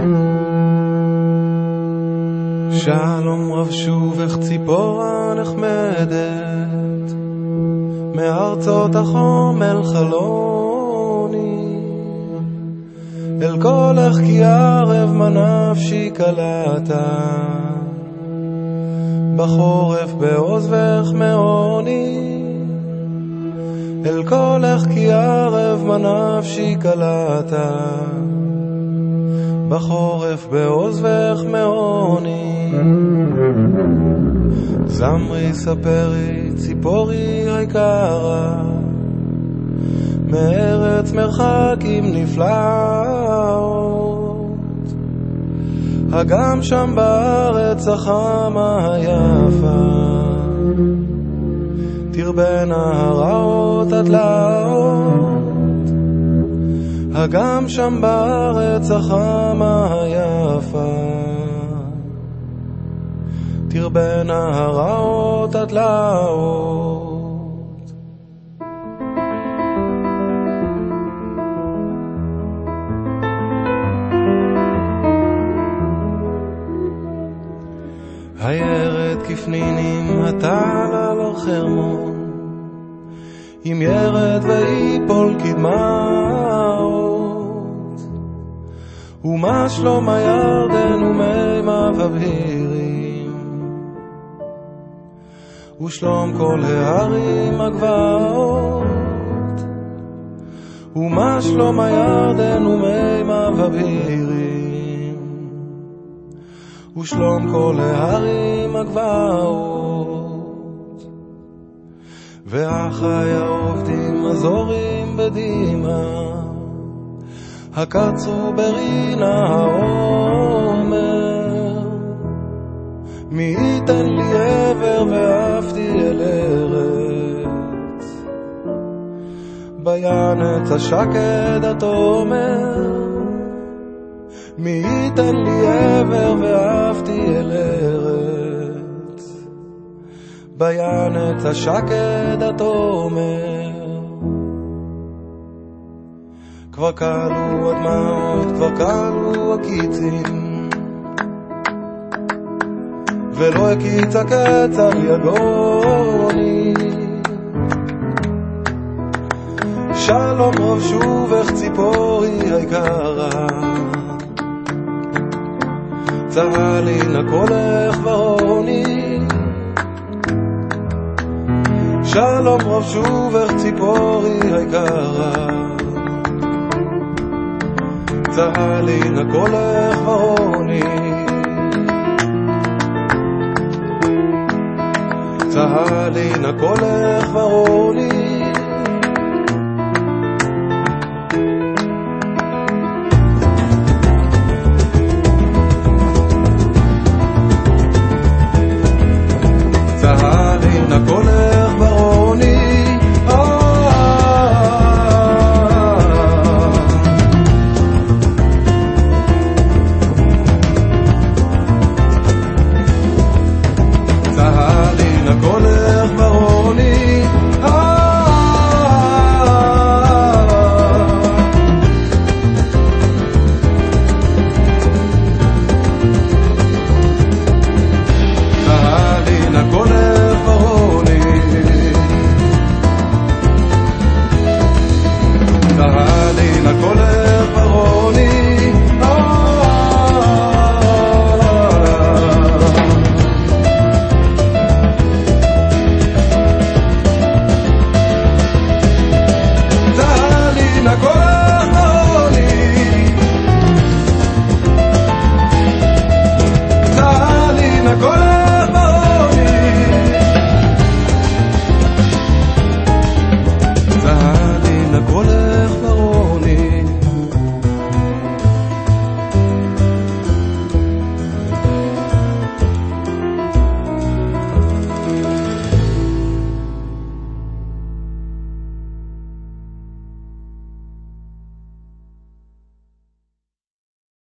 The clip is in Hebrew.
שלום רב שובך ציפורה נחמדת מארצות החום אל חלוני אל קולך כי ערב מנפשי קלטה בחורף בעוזבך מעוני אל קולך כי ערב מנפשי קלטה בחורף בעוזבך מעוני זמרי ספרי ציפורי היקרה מארץ מרחקים נפלאות הגם שם בארץ החמה היפה תרבנה הרעות התלאות הגם שם בארץ החמה היפה תרבנה הרעות התלאות הירד כפנינים הטל על החרמון אם ירד ויפול קדמאות ומה שלום הירדן ומימיו הבהירים ושלום כל הערים הגבעות ומה שלום הירדן ומימיו הבהירים ושלום כל הערים הגבעות ואחי העובדים הזורים בדימה הקצרו ברינה העומר מי ייתן לי עבר ואהבתי אל ארץ בינת השקד התומר מי ייתן לי עבר ואהבתי אל ארץ בינת השקד התומר כבר קלו הדמעות, כבר קלו הקיצים ולא הקיץ הקץ על יגוני שלום רב שובך ציפורי היקרה צהלי נא קולך ורוני שלום רב שובך ציפורי היקרה צהלי נא קולך ורוני צהלי נא קולך ורוני